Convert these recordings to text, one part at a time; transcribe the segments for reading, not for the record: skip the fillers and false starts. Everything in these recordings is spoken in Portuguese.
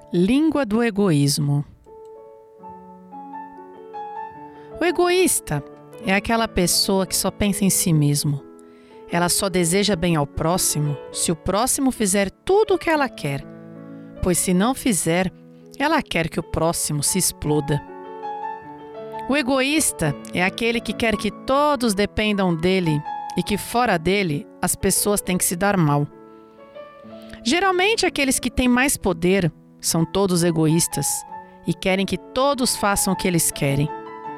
Língua do egoísmo. O egoísta é aquela pessoa que só pensa em si mesmo. Ela só deseja bem ao próximo se o próximo fizer tudo o que ela quer, pois se não fizer, ela quer que o próximo se exploda. O egoísta é aquele que quer que todos dependam dele e que fora dele as pessoas têm que se dar mal. Geralmente aqueles que têm mais poder são todos egoístas e querem que todos façam o que eles querem.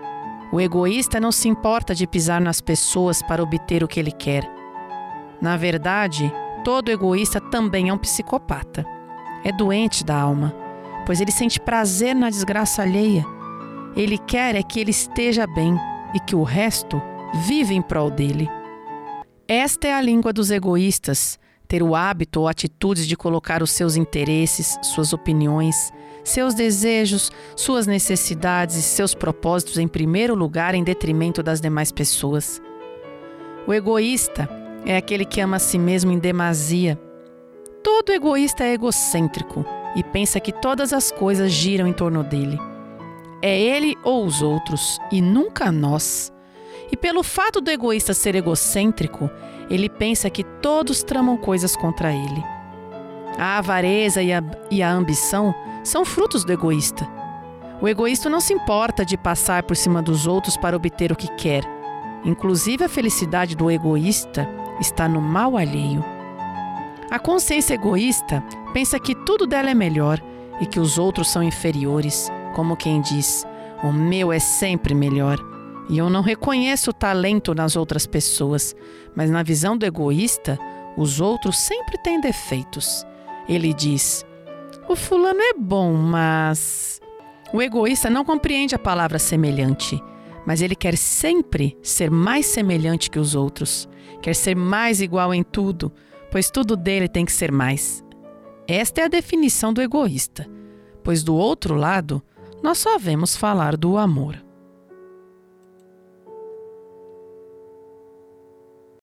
O egoísta não se importa de pisar nas pessoas para obter o que ele quer. Na verdade, todo egoísta também é um psicopata. É doente da alma, pois ele sente prazer na desgraça alheia. Ele quer é que ele esteja bem e que o resto vive em prol dele. Esta é a língua dos egoístas, ter o hábito ou atitudes de colocar os seus interesses, suas opiniões, seus desejos, suas necessidades e seus propósitos em primeiro lugar em detrimento das demais pessoas. O egoísta é aquele que ama a si mesmo em demasia. Todo egoísta é egocêntrico e pensa que todas as coisas giram em torno dele. É ele ou os outros, e nunca nós. E pelo fato do egoísta ser egocêntrico, ele pensa que todos tramam coisas contra ele. A avareza e a ambição são frutos do egoísta. O egoísta não se importa de passar por cima dos outros para obter o que quer. Inclusive, a felicidade do egoísta está no mal alheio. A consciência egoísta pensa que tudo dela é melhor e que os outros são inferiores, como quem diz: o meu é sempre melhor. E eu não reconheço o talento nas outras pessoas, mas na visão do egoísta, os outros sempre têm defeitos. Ele diz: o fulano é bom, mas... O egoísta não compreende a palavra semelhante, mas ele quer sempre ser mais semelhante que os outros. Quer ser mais igual em tudo, pois tudo dele tem que ser mais. Esta é a definição do egoísta, pois do outro lado, nós só vemos falar do amor.